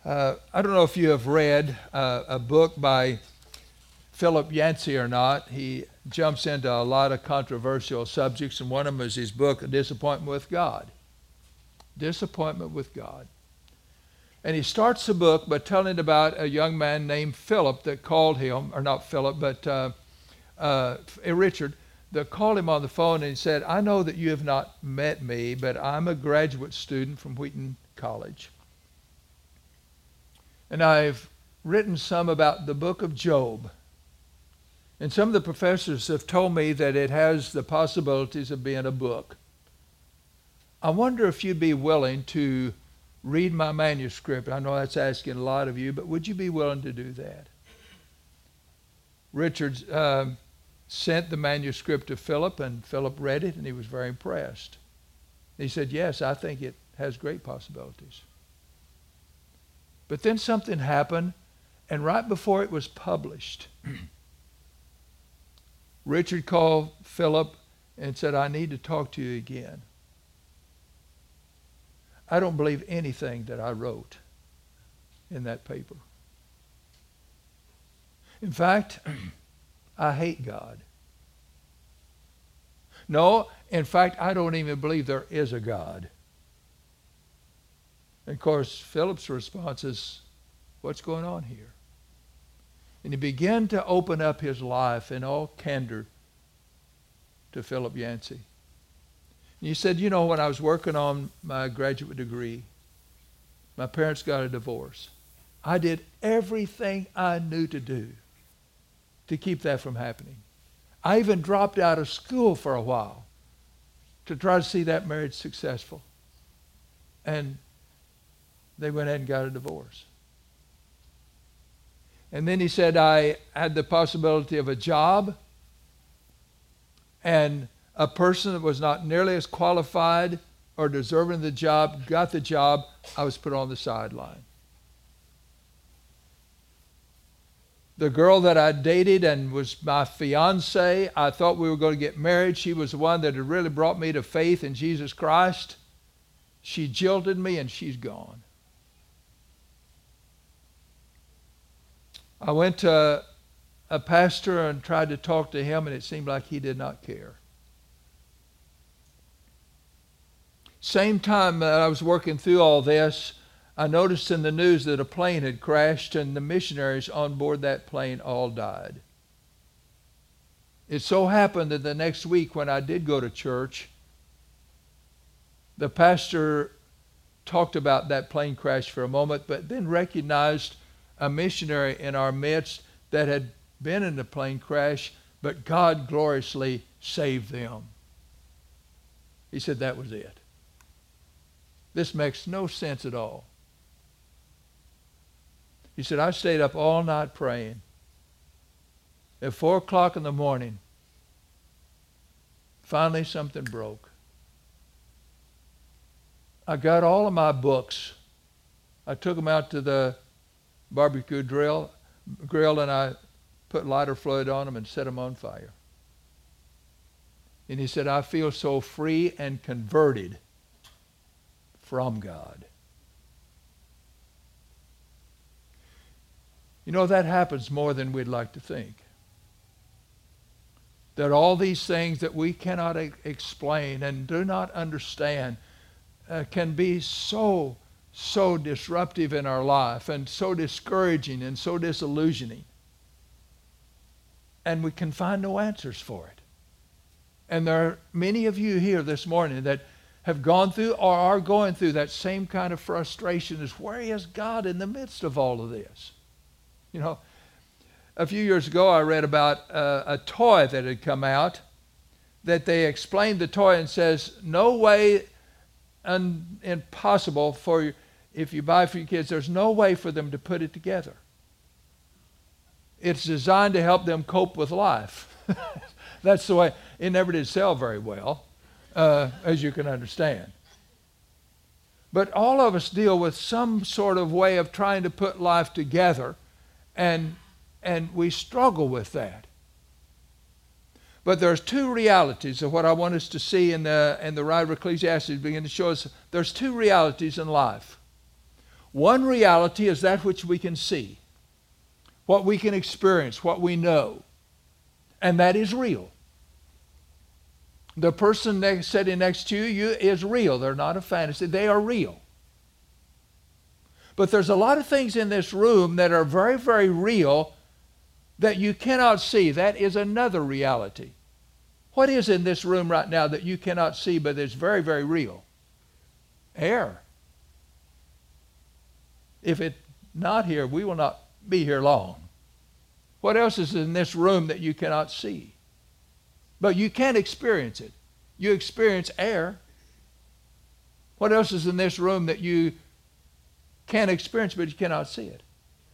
I don't know if you have read a book by Philip Yancey or not. He jumps into a lot of controversial subjects, and one of them is his book, Disappointment with God. Disappointment with God. And he starts the book by telling about a young man named Philip that called him, or not Philip, but Richard, that called him on the phone and he said, I know that you have not met me, but I'm a graduate student from Wheaton College. And I've written some about the book of Job. And some of the professors have told me that it has the possibilities of being a book. I wonder if you'd be willing to read my manuscript. I know that's asking a lot of you, but would you be willing to do that? Richard sent the manuscript to Philip, and Philip read it, and he was very impressed. He said, yes, I think it has great possibilities. But then something happened, and right before it was published, Richard called Philip and said, I need to talk to you again. I don't believe anything that I wrote in that paper. In fact, I hate God. No, in fact, I don't even believe there is a God. And of course, Philip's response is, what's going on here? And he began to open up his life in all candor to Philip Yancey. And he said, you know, when I was working on my graduate degree, my parents got a divorce. I did everything I knew to do to keep that from happening. I even dropped out of school for a while to try to see that marriage successful. And they went ahead and got a divorce. And then he said, I had the possibility of a job, and a person that was not nearly as qualified or deserving of the job got the job. I was put on the sideline. The girl that I dated and was my fiance, I thought we were going to get married. She was the one that had really brought me to faith in Jesus Christ. She jilted me, and she's gone. I went to a pastor and tried to talk to him, and it seemed like he did not care. Same time that I was working through all this, I noticed in the news that a plane had crashed, and the missionaries on board that plane all died. It so happened that the next week when I did go to church, the pastor talked about that plane crash for a moment, but then recognized a missionary in our midst that had been in the plane crash, but God gloriously saved them. He said that was it. This makes no sense at all. He said, I stayed up all night praying. At 4 o'clock in the morning, finally something broke. I got all of my books. I took them out to the barbecue grill, and I put lighter fluid on them and set them on fire. And he said, I feel so free and converted from God. You know, that happens more than we'd like to think. That all these things that we cannot explain and do not understand can be so disruptive in our life and so discouraging and so disillusioning. And we can find no answers for it. And there are many of you here this morning that have gone through or are going through that same kind of frustration as where is God in the midst of all of this? You know, a few years ago I read about a toy that had come out that they explained the toy and says, no way impossible for if you buy for your kids, there's no way for them to put it together. It's designed to help them cope with life. That's the way. It never did sell very well, as you can understand. But all of us deal with some sort of way of trying to put life together, and we struggle with that. But there's two realities of what I want us to see in the writer of Ecclesiastes begin to show us. There's two realities in life. One reality is that which we can see, what we can experience, what we know, and that is real. The person sitting next to you is real. They're not a fantasy. They are real. But there's a lot of things in this room that are very, very real that you cannot see. That is another reality. What is in this room right now that you cannot see but is very, very real? Air. If it's not here, we will not be here long. What else is in this room that you cannot see? But you can experience it. You experience air. What else is in this room that you can experience but you cannot see it?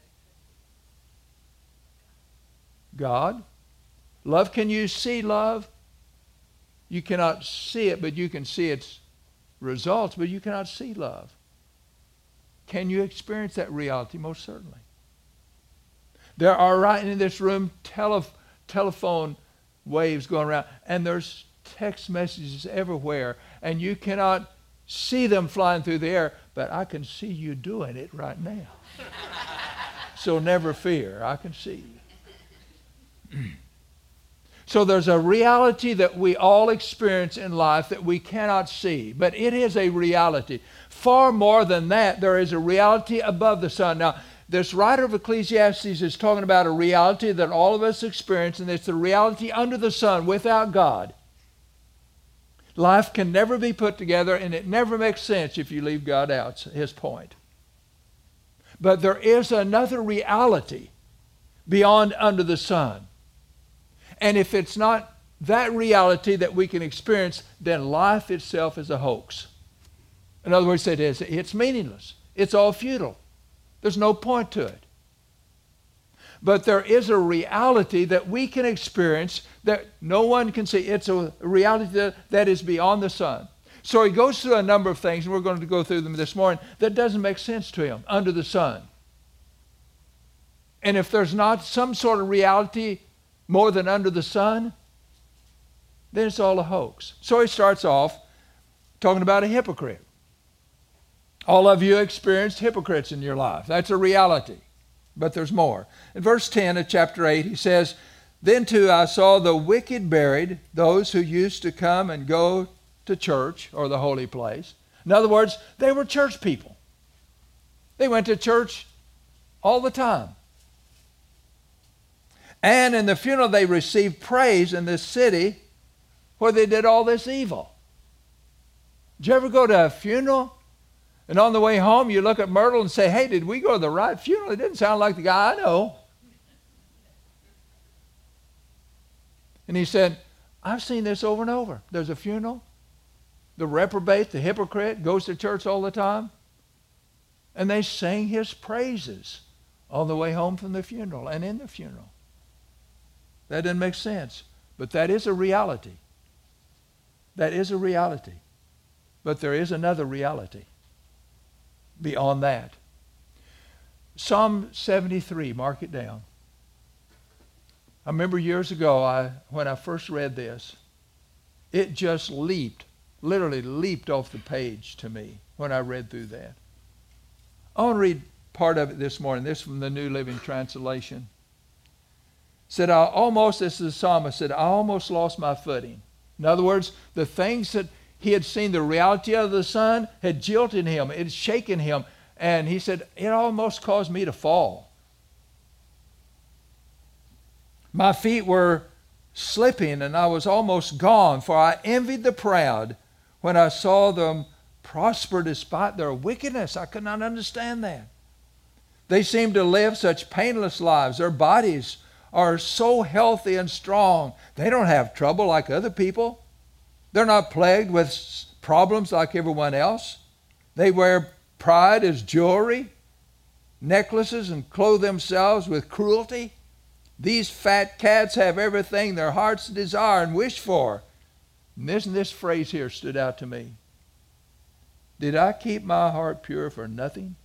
God. Love, can you see love? You cannot see it, but you can see its results, but you cannot see love. Can you experience that reality? Most certainly. There are right in this room telephone waves going around, and there's text messages everywhere, and you cannot see them flying through the air, but I can see you doing it right now. So never fear, I can see you. So there's a reality that we all experience in life that we cannot see, but it is a reality. Far more than that, there is a reality above the sun. Now, this writer of Ecclesiastes is talking about a reality that all of us experience, and it's the reality under the sun without God. Life can never be put together, and it never makes sense if you leave God out, his point. But there is another reality beyond under the sun. And if it's not that reality that we can experience, then life itself is a hoax. In other words, it's meaningless. It's all futile. There's no point to it. But there is a reality that we can experience that no one can see. It's a reality that is beyond the sun. So he goes through a number of things, and we're going to go through them this morning, that doesn't make sense to him under the sun. And if there's not some sort of reality more than under the sun, then it's all a hoax. So he starts off talking about a hypocrite. All of you experienced hypocrites in your life. That's a reality. But there's more. In verse 10 of chapter 8, he says, "Then too I saw the wicked buried, those who used to come and go to church," or the holy place. In other words, they were church people. They went to church all the time. "And in the funeral they received praise in this city where they did all this evil." Did you ever go to a funeral? And on the way home, you look at Myrtle and say, "Hey, did we go to the right funeral? It didn't sound like the guy I know." And he said, "I've seen this over and over. There's a funeral. The reprobate, the hypocrite, goes to church all the time. And they sing his praises on the way home from the funeral and in the funeral." That doesn't make sense. But that is a reality. That is a reality. But there is another reality beyond that. Psalm 73, mark it down. I remember years ago when I first read this, it just literally leaped off the page to me when I read through that. I want to read part of it this morning. This is from the New Living Translation. Said, this is the psalmist said, "I almost lost my footing." In other words, the things that he had seen, the reality of the sun, had jilted him. It had shaken him. And he said, it almost caused me to fall. "My feet were slipping, and I was almost gone, for I envied the proud when I saw them prosper despite their wickedness." I could not understand that. "They seem to live such painless lives. Their bodies are so healthy and strong. They don't have trouble like other people. They're not plagued with problems like everyone else. They wear pride as jewelry, necklaces, and clothe themselves with cruelty. These fat cats have everything their hearts desire and wish for." And this phrase here stood out to me. "Did I keep my heart pure for nothing?"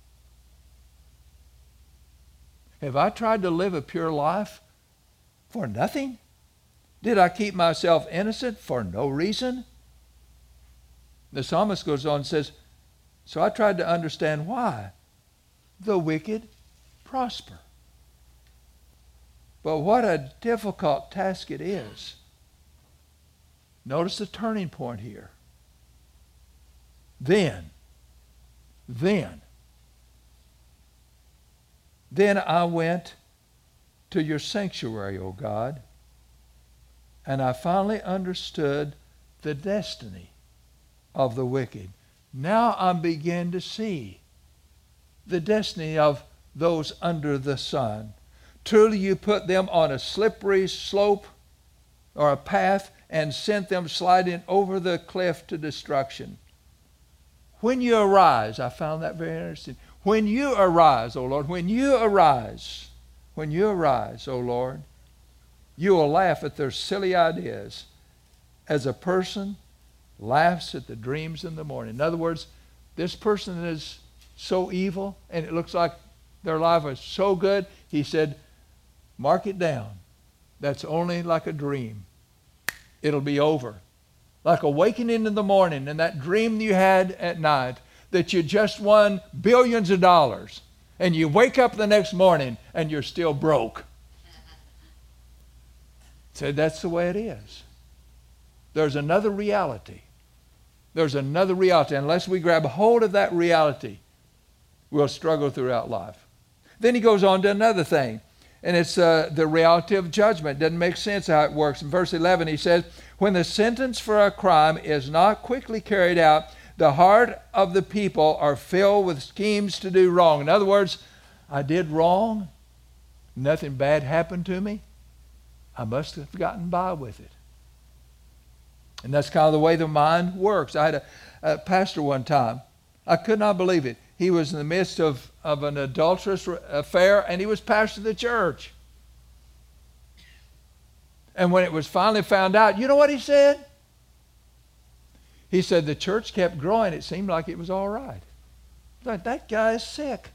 Have I tried to live a pure life for nothing? Did I keep myself innocent for no reason? The psalmist goes on and says, "So I tried to understand why. the wicked prosper. But what a difficult task it is. Notice the turning point here. Then I went to your sanctuary, O God, and I finally understood the destiny of the wicked. Now I begin to see the destiny of those under the sun. Truly you put them on a slippery slope or a path and sent them sliding over the cliff to destruction. When you arise, I found that very interesting. When you arise, O Lord, when you arise, O Lord, you will laugh at their silly ideas as a person laughs at the dreams in the morning. In other words, this person is so evil and it looks like their life is so good. He said, mark it down. That's only like a dream. It'll be over. Like awakening in the morning and that dream you had at night that you just won billions of dollars and you wake up the next morning and you're still broke. Said that's the way it is. There's another reality. There's another reality. Unless we grab hold of that reality, we'll struggle throughout life. Then he goes on to another thing, and it's the reality of judgment. It doesn't make sense how it works. In verse 11 he says, when the sentence for a crime is not quickly carried out, the heart of the people are filled with schemes to do wrong. In other words, I did wrong. Nothing bad happened to me. I must have gotten by with it. And that's kind of the way the mind works. I had a pastor one time. I could not believe it. He was in the midst of an adulterous affair, and he was pastor of the church. And when it was finally found out, you know what he said? He said the church kept growing. It seemed like it was all right. Like, that guy is sick.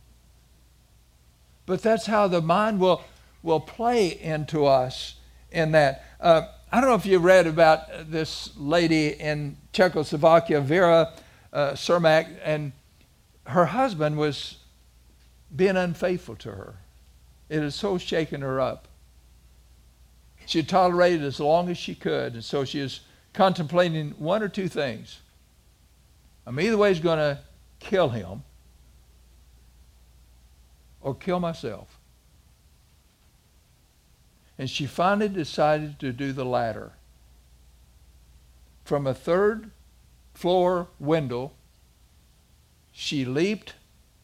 But that's how the mind will play into us in that. I don't know if you read about this lady in Czechoslovakia, Vera Cermak, and her husband was being unfaithful to her. It had so shaken her up. She had tolerated it as long as she could, and so she was contemplating one or two things. I'm either way going to kill him or kill myself. And she finally decided to do the latter. From a third floor window, she leaped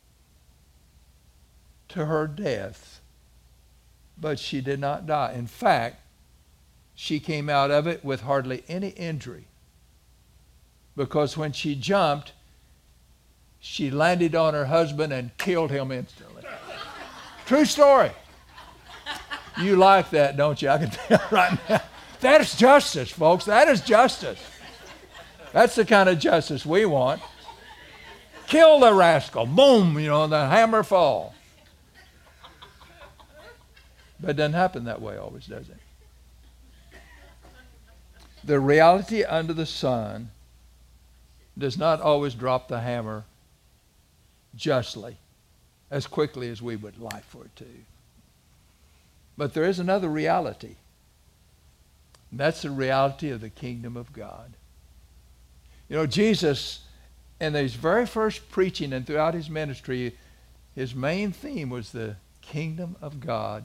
to her death, but she did not die. In fact, she came out of it with hardly any injury, because when she jumped, she landed on her husband and killed him instantly. True story. You like that, don't you? I can tell right now. That is justice, folks. That is justice. That's the kind of justice we want. Kill the rascal. Boom, the hammer fall. But it doesn't happen that way always, does it? The reality under the sun does not always drop the hammer justly, as quickly as we would like for it to. But there is another reality. And that's the reality of the kingdom of God. Jesus, in his very first preaching and throughout his ministry, his main theme was the kingdom of God.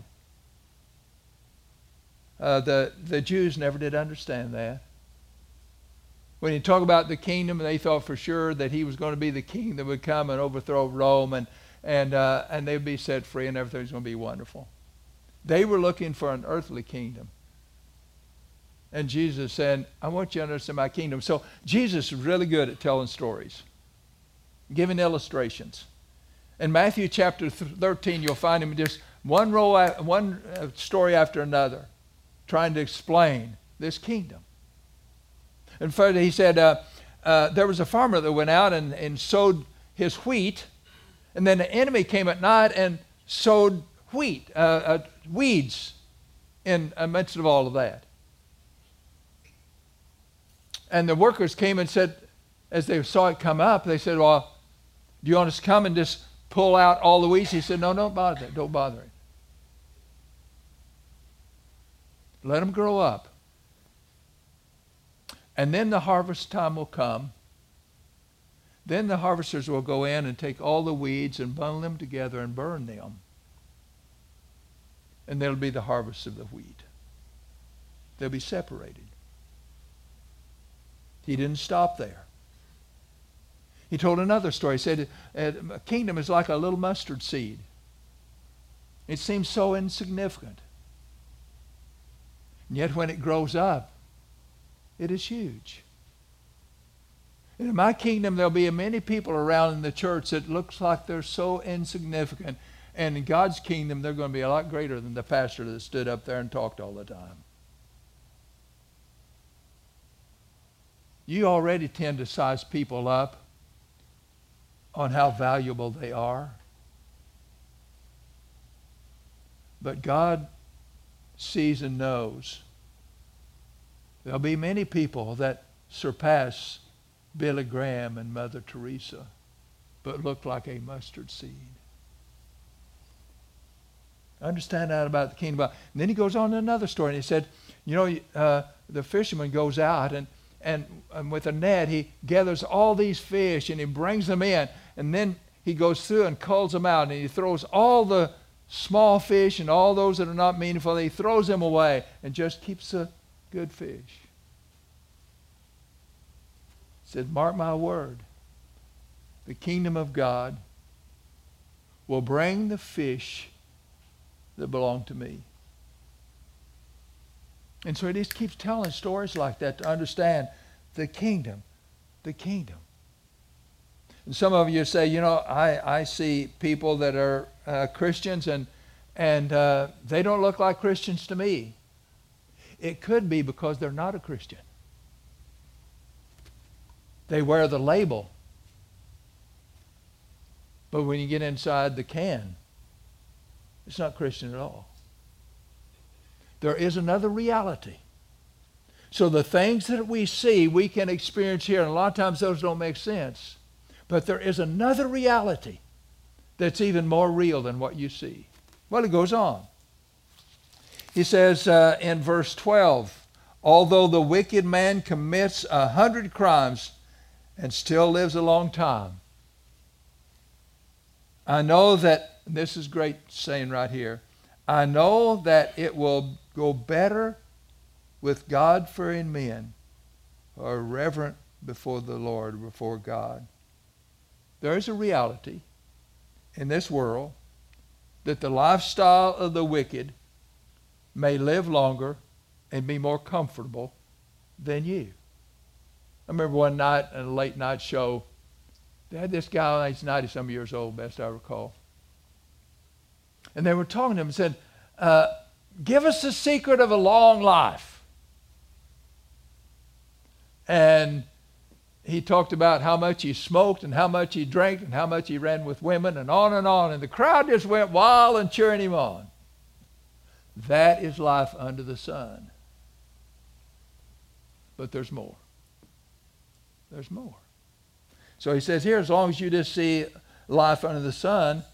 The Jews never did understand that. When he talked about the kingdom, they thought for sure that he was going to be the king that would come and overthrow Rome, and they'd be set free and everything was going to be wonderful. They were looking for an earthly kingdom. And Jesus said, I want you to understand my kingdom. So Jesus is really good at telling stories, giving illustrations. In Matthew chapter 13, you'll find him just one story after another, trying to explain this kingdom. And further, he said, there was a farmer that went out and sowed his wheat, and then the enemy came at night and sowed weeds in the midst of all of that. And the workers came and said, as they saw it come up, they said, well, do you want us to come and just pull out all the weeds. He said, no, don't bother that. Don't bother it. Let them grow up. And then the harvest time will come. Then the harvesters will go in and take all the weeds and bundle them together and burn them. And there'll be the harvest of the wheat. They'll be separated. He didn't stop there. He told another story. He said, a kingdom is like a little mustard seed. It seems so insignificant. And yet when it grows up, it is huge. And in my kingdom, there'll be many people around in the church that looks like they're so insignificant. And in God's kingdom, they're going to be a lot greater than the pastor that stood up there and talked all the time. You already tend to size people up on how valuable they are. But God sees and knows there'll be many people that surpass Billy Graham and Mother Teresa, but look like a mustard seed. Understand that about the kingdom. And then he goes on to another story, and he said, the fisherman goes out and with a net, he gathers all these fish and he brings them in, and then he goes through and culls them out, and he throws all the small fish and all those that are not meaningful, he throws them away and just keeps the good fish. He said, mark my word, the kingdom of God will bring the fish that belong to me. And so he just keeps telling stories like that to understand the kingdom. The kingdom. And some of you say, I see people that are Christians and they don't look like Christians to me. It could be because they're not a Christian. They wear the label. But when you get inside the can, it's not Christian at all. There is another reality. So the things that we see, we can experience here, and a lot of times those don't make sense. But there is another reality that's even more real than what you see. Well, it goes on. He says in verse 12, although the wicked man commits 100 crimes and still lives a long time, I know that, this is great saying right here, I know that it will go better with God-fearing men who are reverent before the Lord, before God. There is a reality in this world that the lifestyle of the wicked may live longer and be more comfortable than you. I remember one night at a late night show, they had this guy, he's 90-some years old, best I recall. And they were talking to him and said, give us the secret of a long life. And he talked about how much he smoked and how much he drank and how much he ran with women and on and on. And the crowd just went wild and cheering him on. That is life under the sun. But there's more. There's more. So he says here, as long as you just see life under the sun,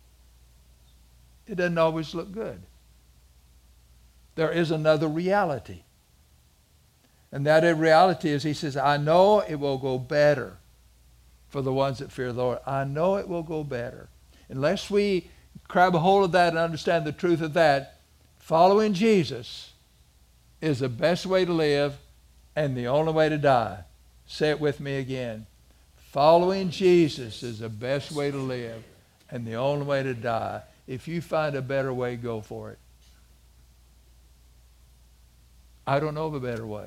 it doesn't always look good. There is another reality. And that reality is, he says, I know it will go better for the ones that fear the Lord. I know it will go better. Unless we grab a hold of that and understand the truth of that, following Jesus is the best way to live and the only way to die. Say it with me again. Following Jesus is the best way to live and the only way to die. If you find a better way, go for it. I don't know of a better way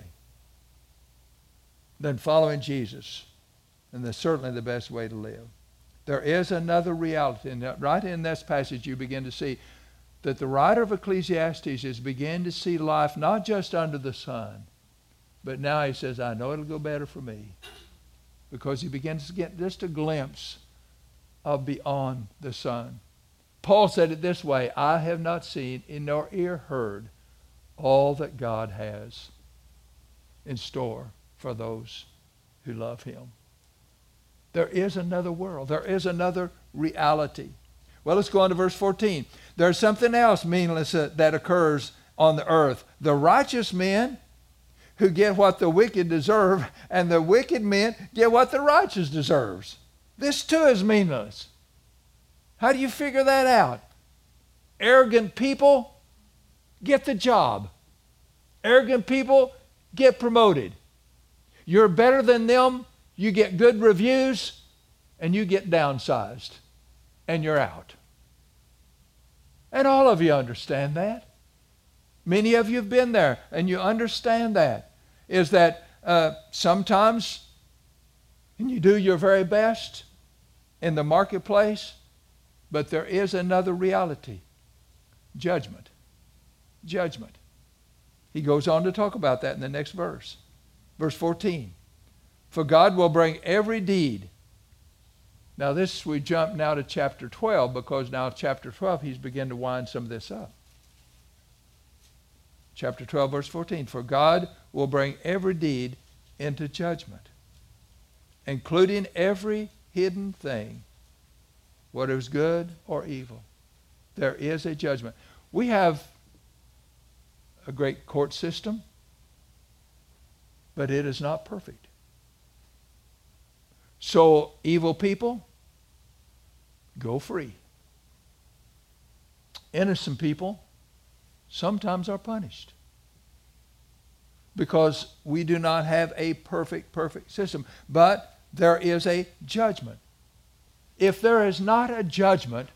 than following Jesus. And that's certainly the best way to live. There is another reality. And right in this passage you begin to see that the writer of Ecclesiastes is beginning to see life not just under the sun, but now he says, I know it'll go better for me. Because he begins to get just a glimpse of beyond the sun. Paul said it this way, I have not seen nor ear heard all that God has in store for those who love him. There is another world. There is another reality. Well, let's go on to verse 14. There's something else meaningless that occurs on the earth. The righteous men who get what the wicked deserve, and the wicked men get what the righteous deserves. This too is meaningless. How do you figure that out? Arrogant people get the job. Arrogant people get promoted. You're better than them, you get good reviews, and you get downsized, and you're out. And all of you understand that. Many of you have been there, and you understand that. Is that sometimes, and you do your very best in the marketplace, but there is another reality. Judgment. Judgment. He goes on to talk about that in the next verse. Verse 14. For God will bring every deed. Now this, we jump now to chapter 12, because now chapter 12, he's beginning to wind some of this up. Chapter 12, verse 14. For God will bring every deed into judgment, including every hidden thing, whether it's good or evil. There is a judgment. We have a great court system, but it is not perfect. So evil people go free. Innocent people sometimes are punished, because we do not have a perfect system. But there is a judgment. If there is not a judgment,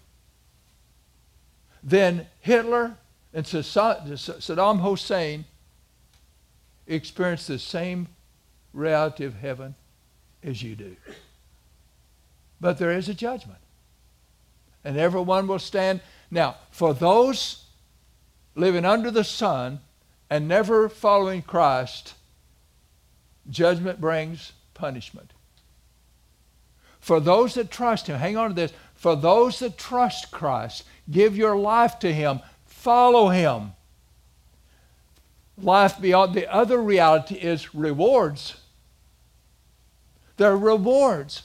then Hitler and Saddam Hussein experience the same reality of heaven as you do. But there is a judgment. And everyone will stand. Now, for those living under the sun and never following Christ, judgment brings punishment. For those that trust Him, hang on to this, for those that trust Christ, give your life to Him, follow Him. Life beyond the other reality is rewards. There are rewards.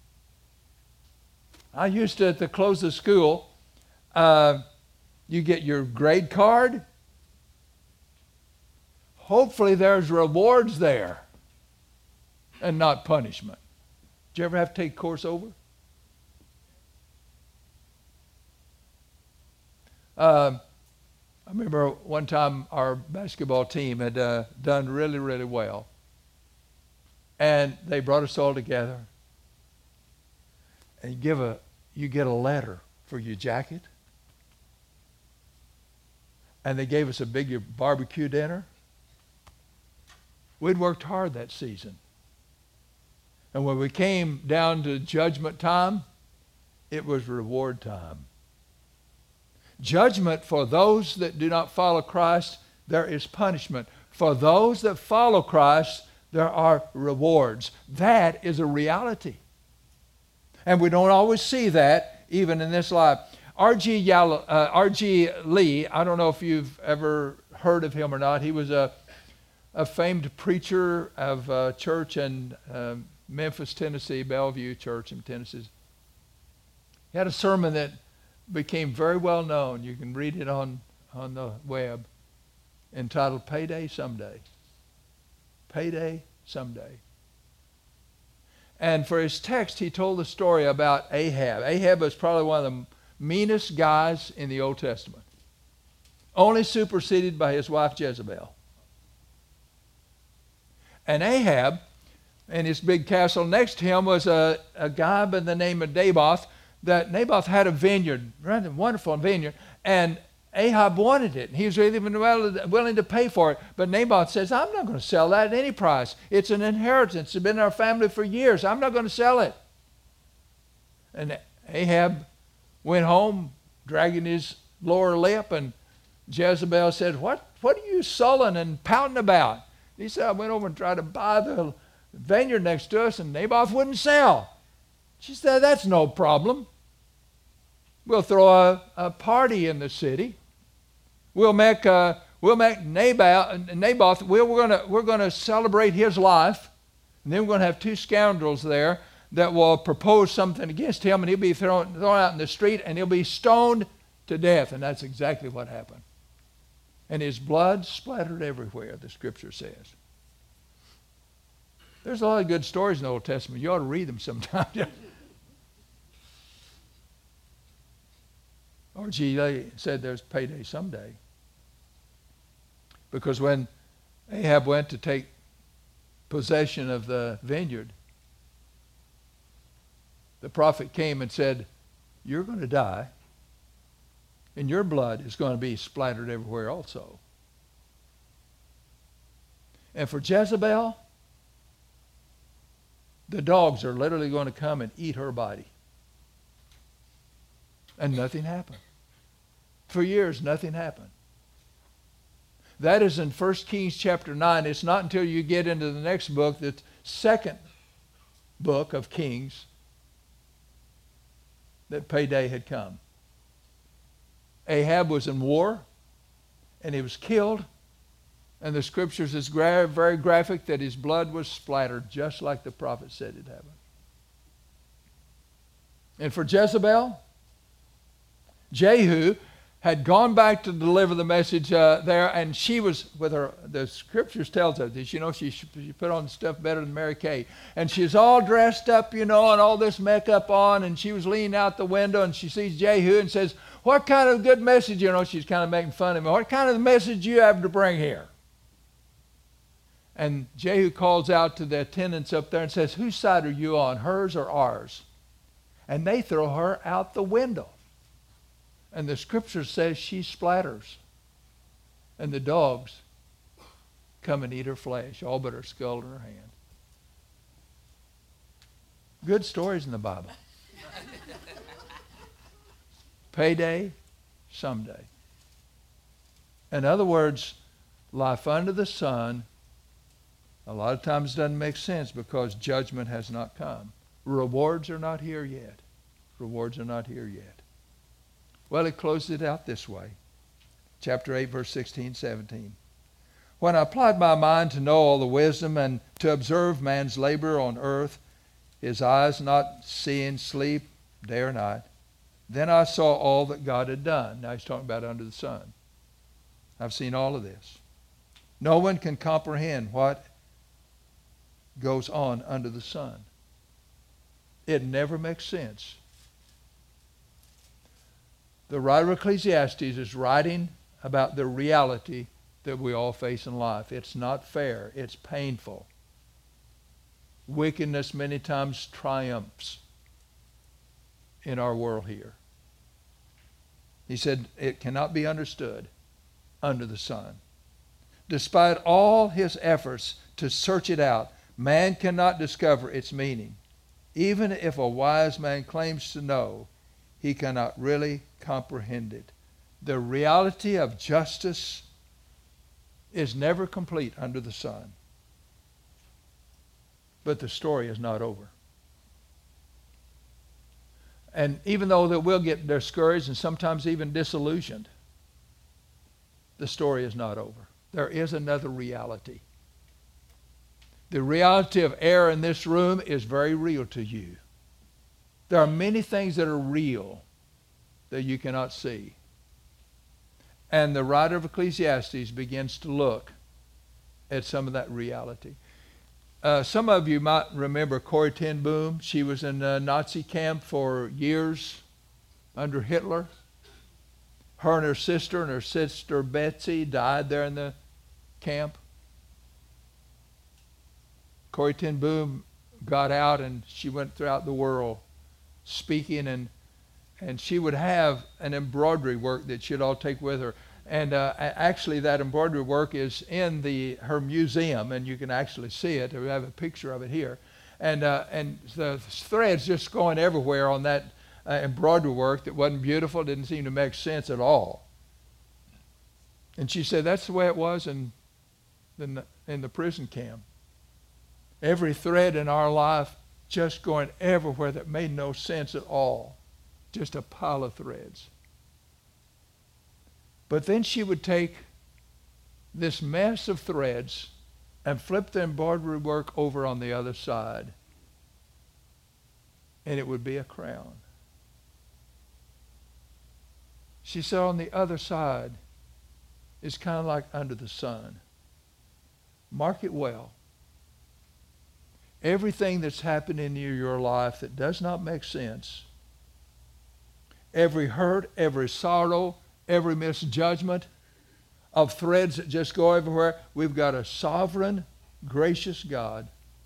I used to, at the close of school, you get your grade card. Hopefully there's rewards there and not punishment. Did you ever have to take a course over? I remember one time our basketball team had done really, really well. And they brought us all together. And you get a letter for your jacket. And they gave us a big barbecue dinner. We'd worked hard that season. And when we came down to judgment time, it was reward time. Judgment for those that do not follow Christ, there is punishment. For those that follow Christ, there are rewards. That is a reality. And we don't always see that even in this life. R.G. Lee, I don't know if you've ever heard of him or not. He was a famed preacher of a church in Memphis, Tennessee, Bellevue Church in Tennessee. He had a sermon that became very well known. You can read it on the web, entitled Payday Someday. Payday Someday. And for his text, he told the story about Ahab. Ahab was probably one of the meanest guys in the Old Testament, only superseded by his wife Jezebel. And Ahab, and his big castle next to him, was a guy by the name of Naboth. That Naboth had a vineyard, rather wonderful vineyard, and Ahab wanted it. He was even willing to pay for it. But Naboth says, I'm not going to sell that at any price. It's an inheritance. It's been in our family for years. I'm not going to sell it. And Ahab went home, dragging his lower lip, and Jezebel said, What are you sullen and pouting about? He said, I went over and tried to buy the vineyard next to us, and Naboth wouldn't sell. She said, that's no problem. We'll throw a party in the city. We'll make Naboth. We're going to celebrate his life, and then we're going to have two scoundrels there that will propose something against him, and he'll be thrown out in the street, and he'll be stoned to death. And that's exactly what happened. And his blood splattered everywhere, the Scripture says. There's a lot of good stories in the Old Testament. You ought to read them sometime. R.G. said there's payday someday. Because when Ahab went to take possession of the vineyard, the prophet came and said, you're going to die, and your blood is going to be splattered everywhere also. And for Jezebel, the dogs are literally going to come and eat her body. And nothing happened. For years, nothing happened. That is in 1 Kings chapter 9. It's not until you get into the next book, the second book of Kings, that payday had come. Ahab was in war, and he was killed. And the Scriptures is very graphic that his blood was splattered, just like the prophet said it happened. And for Jezebel, Jehu had gone back to deliver the message there, and she was with her. The Scriptures tells us this. She put on stuff better than Mary Kay, and she's all dressed up, and all this makeup on, and she was leaning out the window, and she sees Jehu and says, "What kind of good message?" She's kind of making fun of him. "What kind of message do you have to bring here?" And Jehu calls out to the attendants up there and says, "Whose side are you on, hers or ours?" And they throw her out the window. And the Scripture says she splatters. And the dogs come and eat her flesh, all but her skull in her hand. Good stories in the Bible. Payday someday. In other words, life under the sun a lot of times doesn't make sense because judgment has not come. Rewards are not here yet. Rewards are not here yet. Well, it closes it out this way. Chapter 8, verse 16, 17. When I applied my mind to know all the wisdom and to observe man's labor on earth, his eyes not seeing sleep day or night, then I saw all that God had done. Now he's talking about under the sun. I've seen all of this. No one can comprehend what goes on under the sun. It never makes sense. The writer of Ecclesiastes is writing about the reality that we all face in life. It's not fair. It's painful. Wickedness many times triumphs in our world here. He said it cannot be understood under the sun. Despite all his efforts to search it out, man cannot discover its meaning. Even if a wise man claims to know, he cannot really comprehend it. The reality of justice is never complete under the sun. But the story is not over. And even though that we'll get discouraged and sometimes even disillusioned, the story is not over. There is another reality. The reality of air in this room is very real to you. There are many things that are real that you cannot see. And the writer of Ecclesiastes begins to look at some of that reality. Some of you might remember Corrie ten Boom. She was in a Nazi camp for years under Hitler. Her and her sister Betsy, died there in the camp. Corrie ten Boom got out and she went throughout the world speaking, and she would have an embroidery work that she'd all take with her. And actually that embroidery work is in her museum, and you can actually see it. We have a picture of it here. And the threads just going everywhere on that embroidery work that wasn't beautiful, didn't seem to make sense at all. And she said that's the way it was in the prison camp. Every thread in our life just going everywhere that made no sense at all. Just a pile of threads. But then she would take this mess of threads and flip the embroidery work over on the other side. and it would be a crown. She said on the other side is kind of like under the sun. Mark it well. Everything that's happening in your life that does not make sense, every hurt, every sorrow, every misjudgment of threads that just go everywhere, we've got a sovereign, gracious God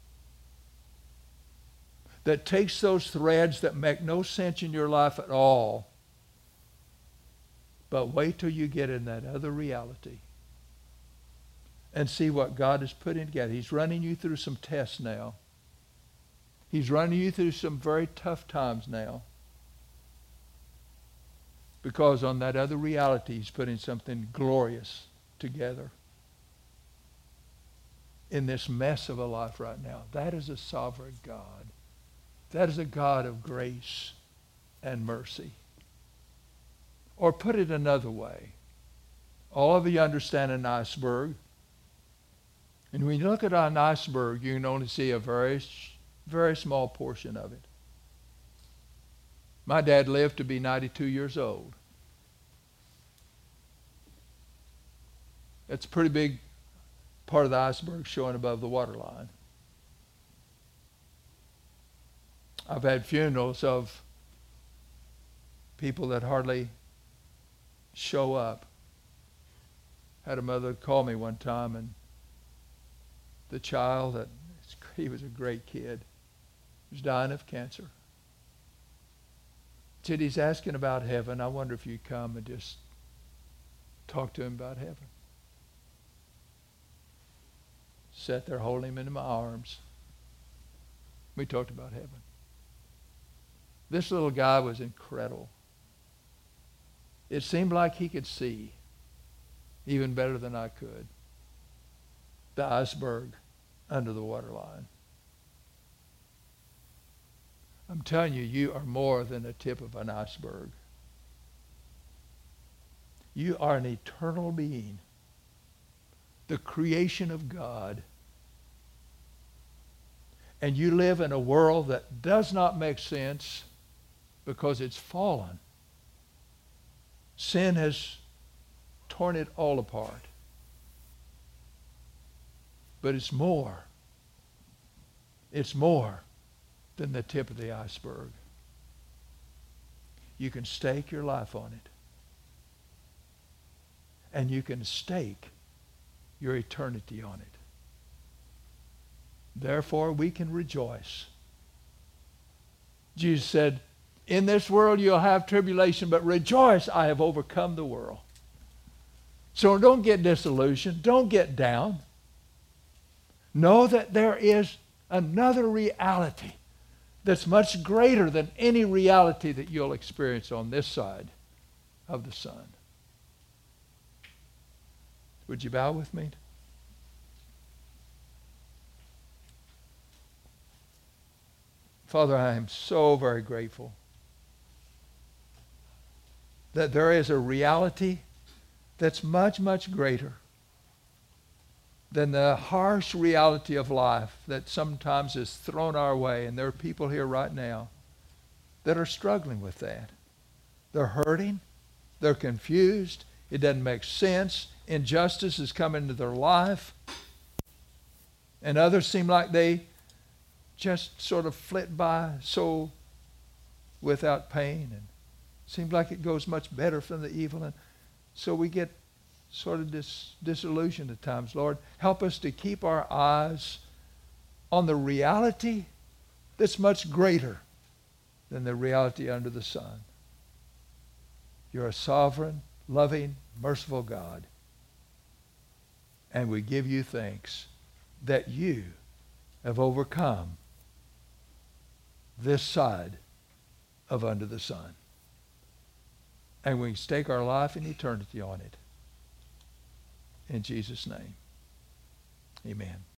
that takes those threads that make no sense in your life at all. But wait till you get in that other reality and see what God is putting together. He's running you through some tests now. He's running you through some very tough times now. Because on that other reality, he's putting something glorious together in this mess of a life right now. That is a sovereign God. That is a God of grace and mercy. Or put it another way. All of you understand an iceberg. And when you look at an iceberg, you can only see a very, very small portion of it. My dad lived to be 92 years old. That's a pretty big part of the iceberg showing above the waterline. I've had funerals of people that hardly show up. Had a mother call me one time, and the child, he was a great kid, was dying of cancer. Said he's asking about heaven. I wonder if you'd come and just talk to him about heaven. Sat there holding him in my arms. We talked about heaven. This little guy was incredible. It seemed like he could see even better than I could the iceberg under the waterline. I'm telling you, you are more than the tip of an iceberg. You are an eternal being, the creation of God. And you live in a world that does not make sense because it's fallen. Sin has torn it all apart. But it's more. It's more than the tip of the iceberg. You can stake your life on it. And you can stake your eternity on it. Therefore, we can rejoice. Jesus said, in this world you'll have tribulation, but rejoice, I have overcome the world. So don't get disillusioned. Don't get down. Know that there is another reality that's much greater than any reality that you'll experience on this side of the sun. Would you bow with me? Father, I am so very grateful that there is a reality that's much, much greater than the harsh reality of life that sometimes is thrown our way. And there are people here right now that are struggling with that. They're hurting. They're confused. It doesn't make sense. Injustice has come into their life. And others seem like they just sort of flit by so without pain. And seems like it goes much better from the evil. And so we get sort of disillusioned at times. Lord, help us to keep our eyes on the reality that's much greater than the reality under the sun. You're a sovereign, loving, merciful God. And we give you thanks that you have overcome this side of under the sun. And we stake our life and eternity on it. In Jesus' name, amen.